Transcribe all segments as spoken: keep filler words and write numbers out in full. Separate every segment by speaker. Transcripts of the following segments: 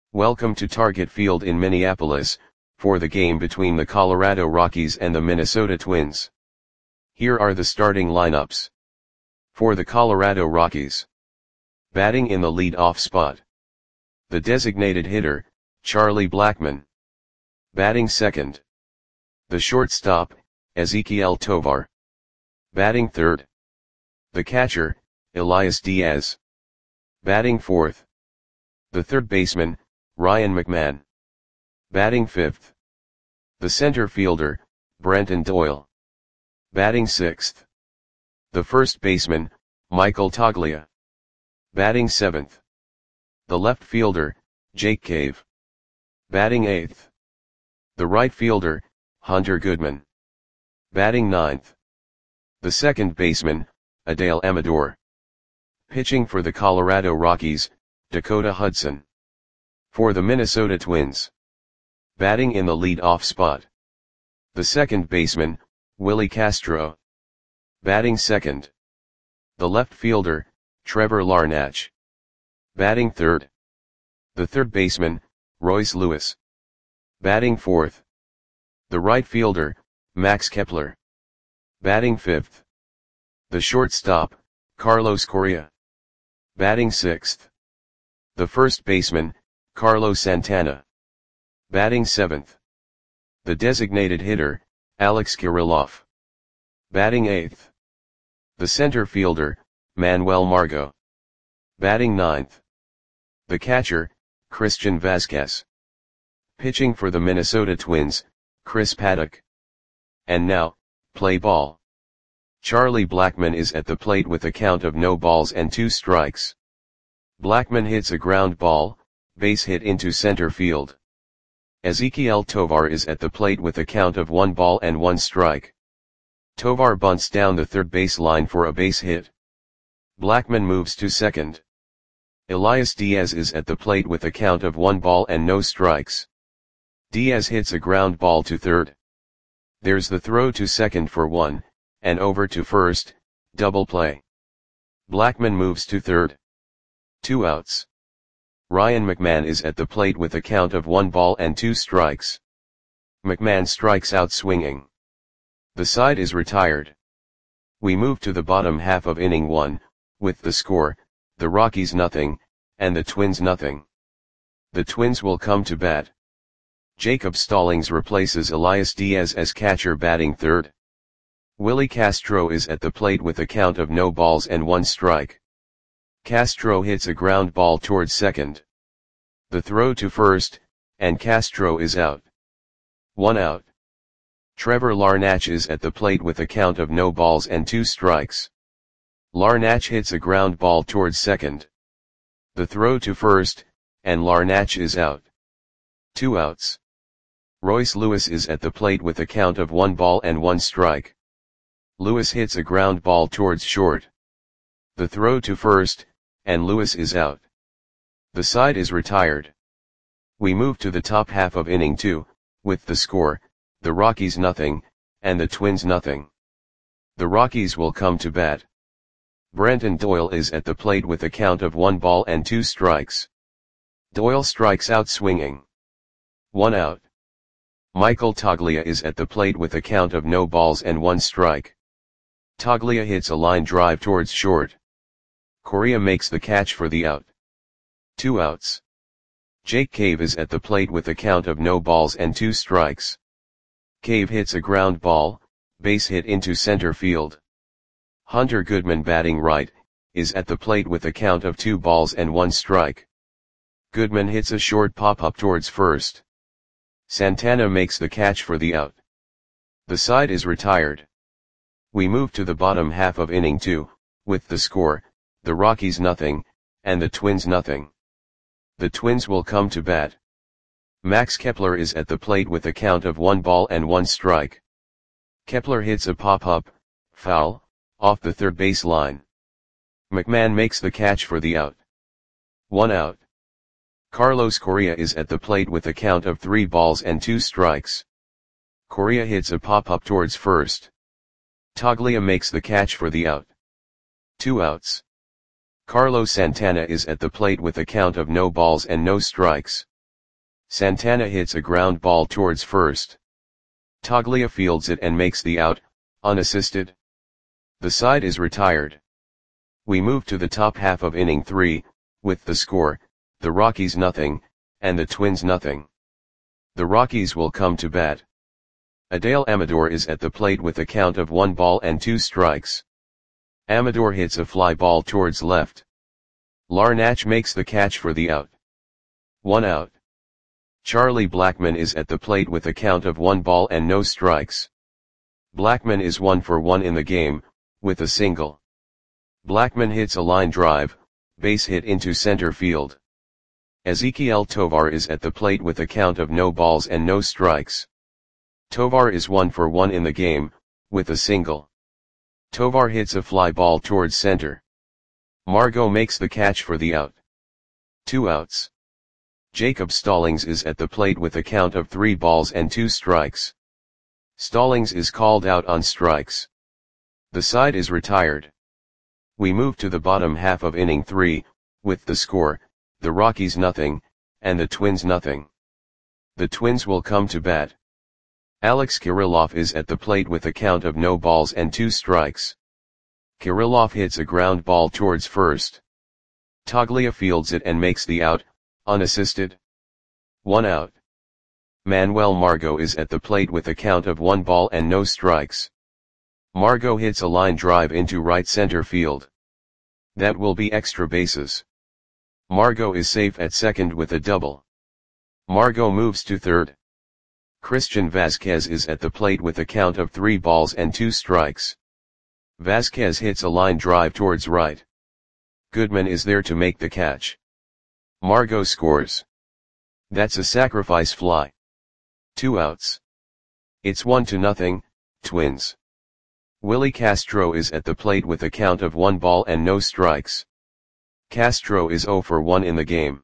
Speaker 1: Welcome to Target Field in Minneapolis, for the game between the Colorado Rockies and the Minnesota Twins. Here are the starting lineups. For the Colorado Rockies. Batting in the lead-off spot. The designated hitter, Charlie Blackmon. Batting second. The shortstop, Ezequiel Tovar. Batting third. The catcher, Elias Diaz. Batting fourth. The third baseman, Ryan McMahon. Batting fifth. The center fielder, Brenton Doyle. Batting sixth. The first baseman, Michael Toglia. Batting seventh. The left fielder, Jake Cave. Batting eighth. The right fielder, Hunter Goodman. Batting ninth. The second baseman, Adael Amador. Pitching for the Colorado Rockies, Dakota Hudson. For the Minnesota Twins. Batting in the lead-off spot. The second baseman, Willie Castro. Batting second. The left fielder, Trevor Larnach. Batting third. The third baseman, Royce Lewis. Batting fourth. The right fielder, Max Kepler. Batting fifth. The shortstop, Carlos Correa. Batting sixth. The first baseman, Carlos Santana. Batting seventh. The designated hitter, Alex Kirilloff. Batting eighth. The center fielder, Manuel Margot. Batting ninth. The catcher, Christian Vazquez. Pitching for the Minnesota Twins, Chris Paddack. And now, play ball. Charlie Blackmon is at the plate with a count of no balls and two strikes. Blackmon hits a ground ball, base hit into center field. Ezequiel Tovar is at the plate with a count of one ball and one strike. Tovar bunts down the third base line for a base hit. Blackmon moves to second. Elias Diaz is at the plate with a count of one ball and no strikes. Diaz hits a ground ball to third. There's the throw to second for one, and over to first, double play. Blackmon moves to third. Two outs. Ryan McMahon is at the plate with a count of one ball and two strikes. McMahon strikes out swinging. The side is retired. We move to the bottom half of inning one, with the score, the Rockies nothing, and the Twins nothing. The Twins will come to bat. Jacob Stallings replaces Elias Diaz as catcher batting third. Willie Castro is at the plate with a count of no balls and one strike. Castro hits a ground ball towards second. The throw to first, and Castro is out. One out. Trevor Larnach is at the plate with a count of no balls and two strikes. Larnach hits a ground ball towards second. The throw to first, and Larnach is out. Two outs. Royce Lewis is at the plate with a count of one ball and one strike. Lewis hits a ground ball towards short. The throw to first, and Lewis is out. The side is retired. We move to the top half of inning two, with the score, the Rockies nothing, and the Twins nothing. The Rockies will come to bat. Brenton Doyle is at the plate with a count of one ball and two strikes. Doyle strikes out swinging. One out. Michael Toglia is at the plate with a count of no balls and one strike. Toglia hits a line drive towards short. Correa makes the catch for the out. Two outs. Jake Cave is at the plate with a count of no balls and two strikes. Cave hits a ground ball, base hit into center field. Hunter Goodman batting right, is at the plate with a count of two balls and one strike. Goodman hits a short pop-up towards first. Santana makes the catch for the out. The side is retired. We move to the bottom half of inning two, with the score, the Rockies nothing, and the Twins nothing. The Twins will come to bat. Max Kepler is at the plate with a count of one ball and one strike. Kepler hits a pop-up, foul, off the third base line. McMahon makes the catch for the out. One out. Carlos Correa is at the plate with a count of three balls and two strikes. Correa hits a pop-up towards first. Toglia makes the catch for the out. Two outs. Carlos Santana is at the plate with a count of no balls and no strikes. Santana hits a ground ball towards first. Toglia fields it and makes the out, unassisted. The side is retired. We move to the top half of inning three, with the score, the Rockies nothing, and the Twins nothing. The Rockies will come to bat. Adael Amador is at the plate with a count of one ball and two strikes. Amador hits a fly ball towards left. Larnach makes the catch for the out. One out. Charlie Blackmon is at the plate with a count of one ball and no strikes. Blackmon is one for one in the game, with a single. Blackmon hits a line drive, base hit into center field. Ezequiel Tovar is at the plate with a count of no balls and no strikes. Tovar is one for one in the game, with a single. Tovar hits a fly ball towards center. Margot makes the catch for the out. Two outs. Jacob Stallings is at the plate with a count of three balls and two strikes. Stallings is called out on strikes. The side is retired. We move to the bottom half of inning three, with the score, the Rockies nothing, and the Twins nothing. The Twins will come to bat. Alex Kirilloff is at the plate with a count of no balls and two strikes. Kirilloff hits a ground ball towards first. Toglia fields it and makes the out, unassisted. One out. Manuel Margot is at the plate with a count of one ball and no strikes. Margot hits a line drive into right center field. That will be extra bases. Margot is safe at second with a double. Margot moves to third. Christian Vasquez is at the plate with a count of three balls and two strikes. Vasquez hits a line drive towards right. Goodman is there to make the catch. Margot scores. That's a sacrifice fly. Two outs. It's one to nothing, Twins. Willie Castro is at the plate with a count of one ball and no strikes. Castro is zero for one in the game.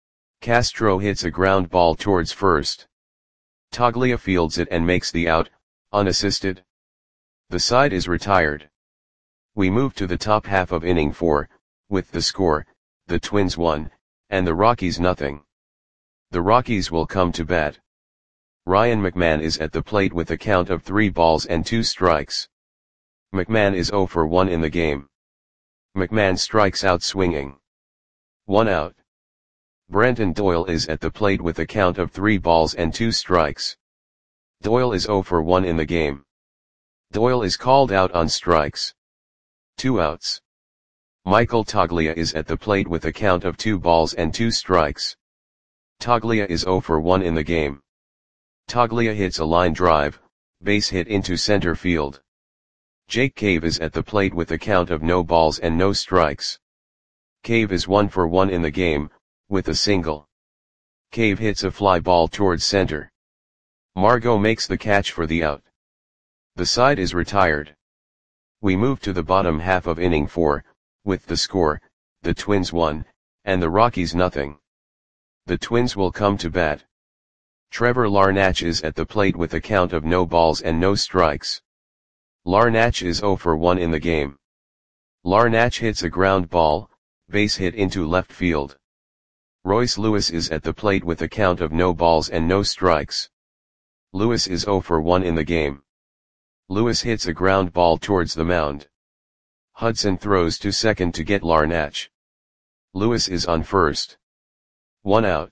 Speaker 1: Castro hits a ground ball towards first. Toglia fields it and makes the out, unassisted. The side is retired. We move to the top half of inning four, with the score, the Twins one, and the Rockies nothing. The Rockies will come to bat. Ryan McMahon is at the plate with a count of three balls and two strikes. McMahon is zero for one in the game. McMahon strikes out swinging. One out. Brenton Doyle is at the plate with a count of three balls and two strikes. Doyle is zero for one in the game. Doyle is called out on strikes. Two outs. Michael Toglia is at the plate with a count of two balls and two strikes. Toglia is zero for one in the game. Toglia hits a line drive, base hit into center field. Jake Cave is at the plate with a count of no balls and no strikes. Cave is one for one in the game, with a single. Cave hits a fly ball towards center. Margot makes the catch for the out. The side is retired. We move to the bottom half of inning four, with the score, the Twins one, and the Rockies nothing. The Twins will come to bat. Trevor Larnach is at the plate with a count of no balls and no strikes. Larnach is zero for one in the game. Larnach hits a ground ball, base hit into left field. Royce Lewis is at the plate with a count of no balls and no strikes. Lewis is zero for one in the game. Lewis hits a ground ball towards the mound. Hudson throws to second to get Larnach. Lewis is on first. One out.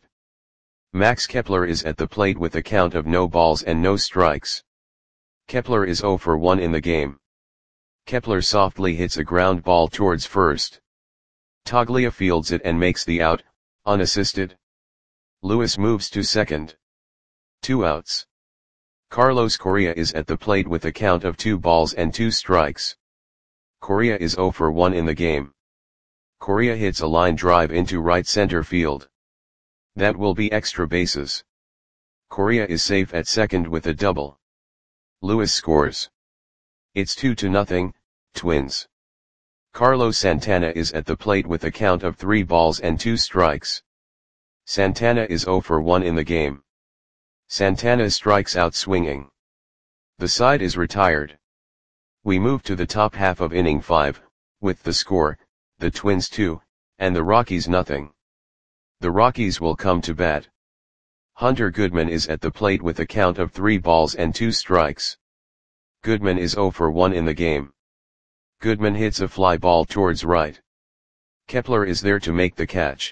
Speaker 1: Max Kepler is at the plate with a count of no balls and no strikes. Kepler is zero for one in the game. Kepler softly hits a ground ball towards first. Toglia fields it and makes the out, unassisted. Lewis moves to second. Two outs. Carlos Correa is at the plate with a count of two balls and two strikes. Correa is zero for one in the game. Correa hits a line drive into right center field. That will be extra bases. Correa is safe at second with a double. Lewis scores. It's two to nothing, Twins. Carlos Santana is at the plate with a count of three balls and two strikes. Santana is zero for one in the game. Santana strikes out swinging. The side is retired. We move to the top half of inning five, with the score, the Twins two, and the Rockies nothing. The Rockies will come to bat. Hunter Goodman is at the plate with a count of three balls and two strikes. Goodman is zero for one in the game. Goodman hits a fly ball towards right. Kepler is there to make the catch.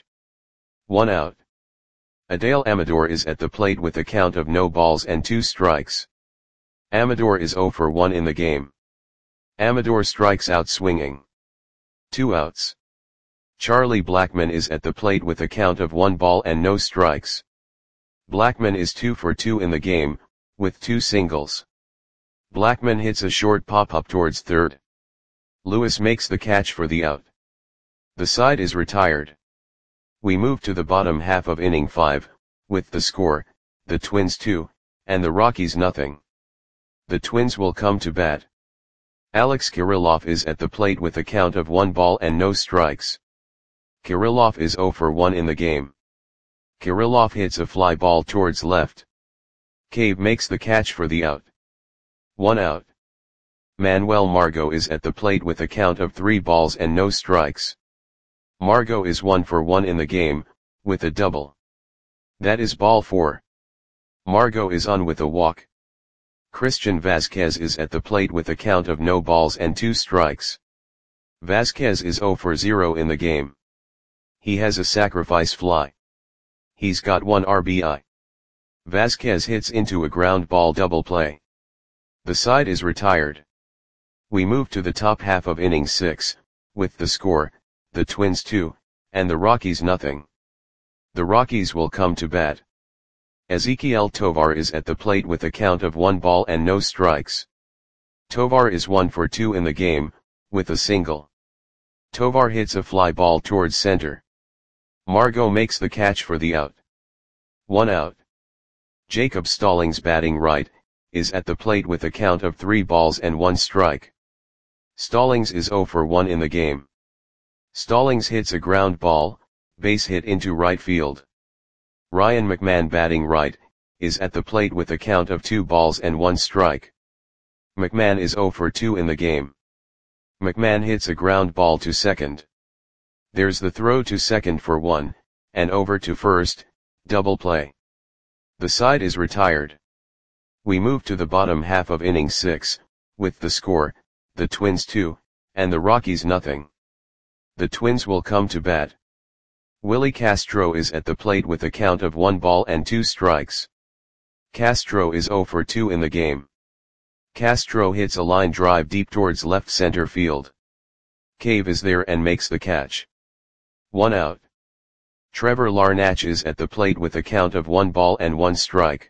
Speaker 1: One out. Adael Amador is at the plate with a count of no balls and two strikes. Amador is zero for one in the game. Amador strikes out swinging. Two outs. Charlie Blackmon is at the plate with a count of one ball and no strikes. Blackmon is two for two in the game, with two singles. Blackmon hits a short pop-up towards third. Lewis makes the catch for the out. The side is retired. We move to the bottom half of inning five, with the score, the Twins two, and the Rockies nothing. The Twins will come to bat. Alex Kirilloff is at the plate with a count of one ball and no strikes. Kirilloff is zero for one in the game. Kirilloff hits a fly ball towards left. Cave makes the catch for the out. One out. Manuel Margot is at the plate with a count of three balls and no strikes. Margot is one for one in the game, with a double. That is ball four. Margot is on with a walk. Christian Vazquez is at the plate with a count of no balls and two strikes. Vazquez is zero for zero in the game. He has a sacrifice fly. He's got one R B I. Vazquez hits into a ground ball double play. The side is retired. We move to the top half of inning six, with the score, the Twins two, and the Rockies nothing. The Rockies will come to bat. Ezequiel Tovar is at the plate with a count of one ball and no strikes. Tovar is one for two in the game, with a single. Tovar hits a fly ball towards center. Margot makes the catch for the out. One out. Jacob Stallings, batting right, is at the plate with a count of three balls and one strike. Stallings is zero for one in the game. Stallings hits a ground ball, base hit into right field. Ryan McMahon, batting right, is at the plate with a count of two balls and one strike. McMahon is zero for two in the game. McMahon hits a ground ball to second. There's the throw to second for one, and over to first, double play. The side is retired. We move to the bottom half of inning six, with the score, the Twins two, and the Rockies nothing. The Twins will come to bat. Willie Castro is at the plate with a count of one ball and two strikes. Castro is zero for two in the game. Castro hits a line drive deep towards left center field. Cave is there and makes the catch. One out. Trevor Larnach is at the plate with a count of one ball and one strike.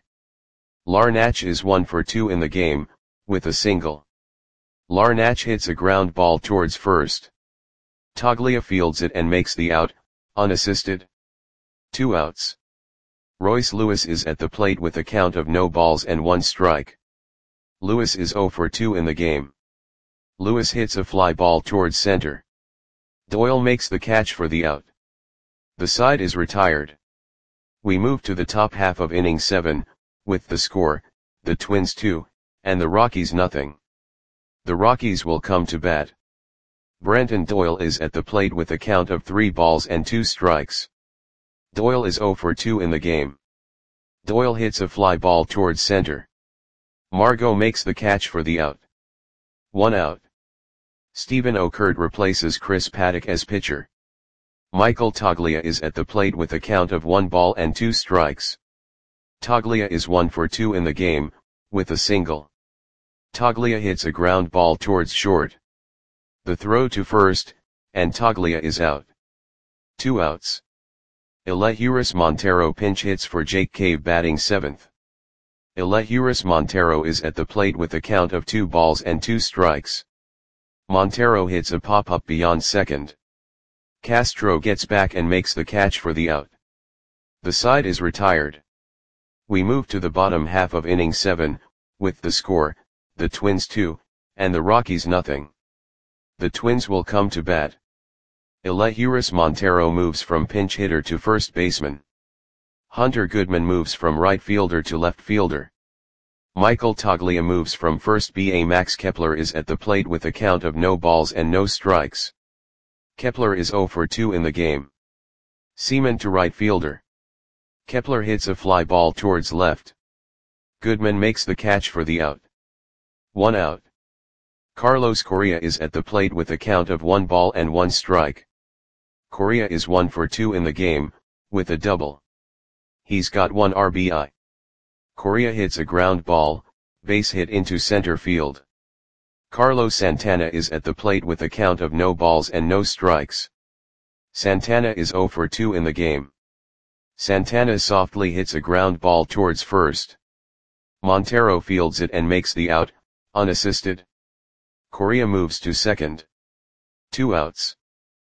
Speaker 1: Larnach is one for two in the game, with a single. Larnach hits a ground ball towards first. Toglia fields it and makes the out, unassisted. Two outs. Royce Lewis is at the plate with a count of no balls and one strike. Lewis is zero for two in the game. Lewis hits a fly ball towards center. Doyle makes the catch for the out. The side is retired. We move to the top half of inning seven, with the score, the Twins two, and the Rockies nothing. The Rockies will come to bat. Brenton Doyle is at the plate with a count of three balls and two strikes. Doyle is zero for two in the game. Doyle hits a fly ball towards center. Margot makes the catch for the out. One out. Stephen Okert replaces Chris Paddock as pitcher. Michael Toglia is at the plate with a count of one ball and two strikes. Toglia is one for two in the game, with a single. Toglia hits a ground ball towards short. The throw to first, and Toglia is out. Two outs. Elehuris Montero pinch hits for Jake Cave, batting seventh. Elehuris Montero is at the plate with a count of two balls and two strikes. Montero hits a pop-up beyond second. Castro gets back and makes the catch for the out. The side is retired. We move to the bottom half of inning seven, with the score, the Twins two, and the Rockies nothing. The Twins will come to bat. Elehuris Montero moves from pinch hitter to first baseman. Hunter Goodman moves from right fielder to left fielder. Michael Toglia moves from first base. Max Kepler is at the plate with a count of no balls and no strikes. Kepler is zero for two in the game. Seaman to right fielder. Kepler hits a fly ball towards left. Goodman makes the catch for the out. One out. Carlos Correa is at the plate with a count of one ball and one strike. Correa is one for two in the game, with a double. He's got one R B I. Correa hits a ground ball, base hit into center field. Carlos Santana is at the plate with a count of no balls and no strikes. Santana is zero for two in the game. Santana softly hits a ground ball towards first. Montero fields it and makes the out, unassisted. Correa moves to second. Two outs.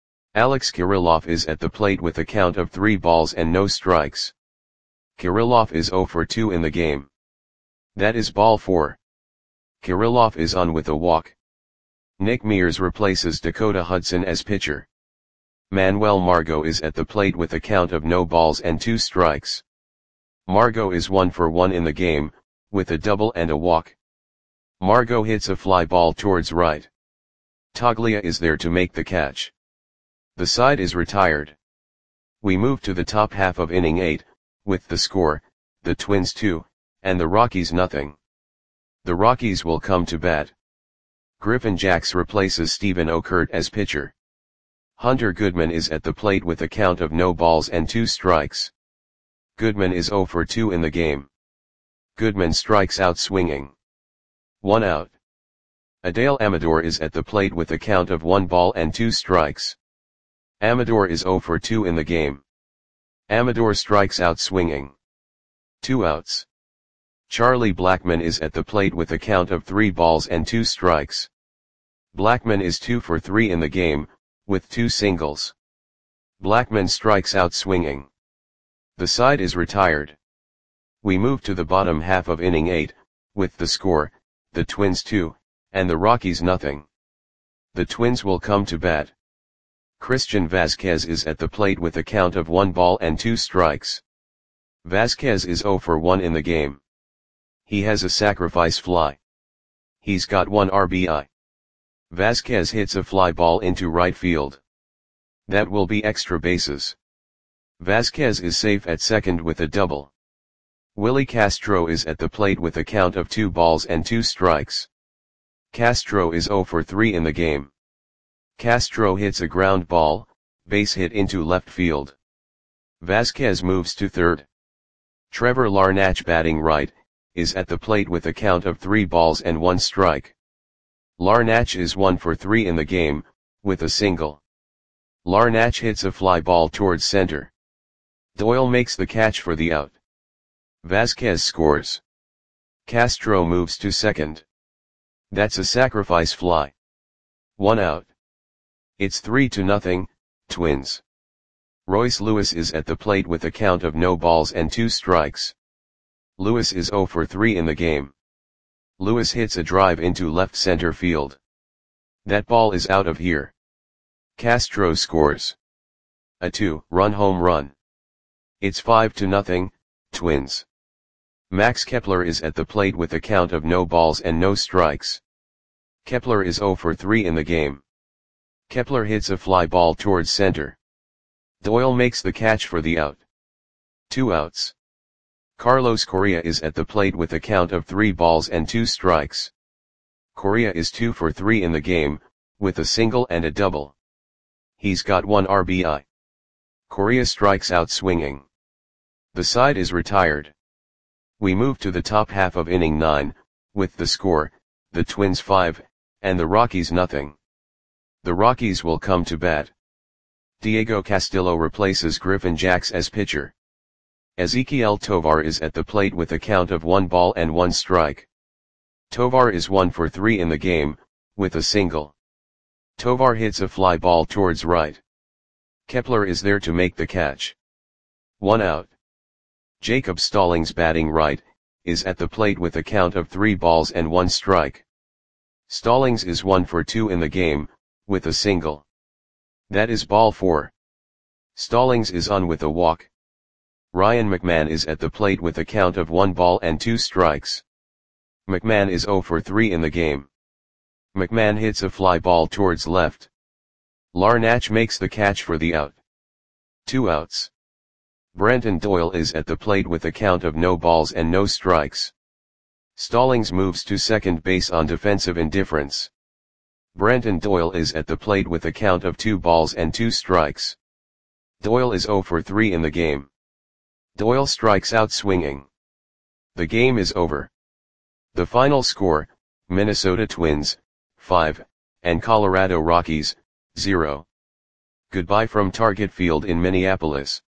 Speaker 1: Alex Kirilloff is at the plate with a count of three balls and no strikes. Kirilloff is zero for two in the game. That is ball four. Kirilloff is on with a walk. Nick Mears replaces Dakota Hudson as pitcher. Manuel Margot is at the plate with a count of no balls and two strikes. Margot is one for one in the game, with a double and a walk. Margot hits a fly ball towards right. Toglia is there to make the catch. The side is retired. We move to the top half of inning eight, with the score, the Twins two, and the Rockies nothing. The Rockies will come to bat. Griffin Jax replaces Stephen Okert as pitcher. Hunter Goodman is at the plate with a count of no balls and two strikes. Goodman is zero for two in the game. Goodman strikes out swinging. One out. Adael Amador is at the plate with a count of one ball and two strikes. Amador is zero for two in the game. Amador strikes out swinging. Two outs. Charlie Blackmon is at the plate with a count of three balls and two strikes. Blackmon is two for three in the game, with two singles. Blackmon strikes out swinging. The side is retired. We move to the bottom half of inning eight, with the score, the Twins two, and the Rockies nothing. The Twins will come to bat. Christian Vazquez is at the plate with a count of one ball and two strikes. Vazquez is zero for one in the game. He has a sacrifice fly. He's got one R B I. Vazquez hits a fly ball into right field. That will be extra bases. Vazquez is safe at second with a double. Willie Castro is at the plate with a count of two balls and two strikes. Castro is zero for three in the game. Castro hits a ground ball, base hit into left field. Vazquez moves to third. Trevor Larnach, batting right, is at the plate with a count of three balls and one strike. Larnach is one for three in the game, with a single. Larnach hits a fly ball towards center. Doyle makes the catch for the out. Vazquez scores. Castro moves to second. That's a sacrifice fly. One out. It's three to nothing, Twins. Royce Lewis is at the plate with a count of no balls and two strikes. Lewis is zero for three in the game. Lewis hits a drive into left center field. That ball is out of here. Castro scores. A two-run home run. It's five to nothing, Twins. Max Kepler is at the plate with a count of no balls and no strikes. Kepler is zero for three in the game. Kepler hits a fly ball towards center. Doyle makes the catch for the out. Two outs. Carlos Correa is at the plate with a count of three balls and two strikes. Correa is two for three in the game, with a single and a double. He's got one R B I. Correa strikes out swinging. The side is retired. We move to the top half of inning nine, with the score, the Twins five, and the Rockies nothing. The Rockies will come to bat. Diego Castillo replaces Griffin Jax as pitcher. Ezequiel Tovar is at the plate with a count of one ball and one strike. Tovar is one for three in the game, with a single. Tovar hits a fly ball towards right. Kepler is there to make the catch. One out. Jacob Stallings, batting right, is at the plate with a count of three balls and one strike. Stallings is one for two in the game, with a single. That is ball four. Stallings is on with a walk. Ryan McMahon is at the plate with a count of one ball and two strikes. McMahon is zero for three in the game. McMahon hits a fly ball towards left. Larnach makes the catch for the out. Two outs. Brenton Doyle is at the plate with a count of no balls and no strikes. Stallings moves to second base on defensive indifference. Brenton Doyle is at the plate with a count of two balls and two strikes. Doyle is zero for three in the game. Doyle strikes out swinging. The game is over. The final score, Minnesota Twins, five, and Colorado Rockies, zero. Goodbye from Target Field in Minneapolis.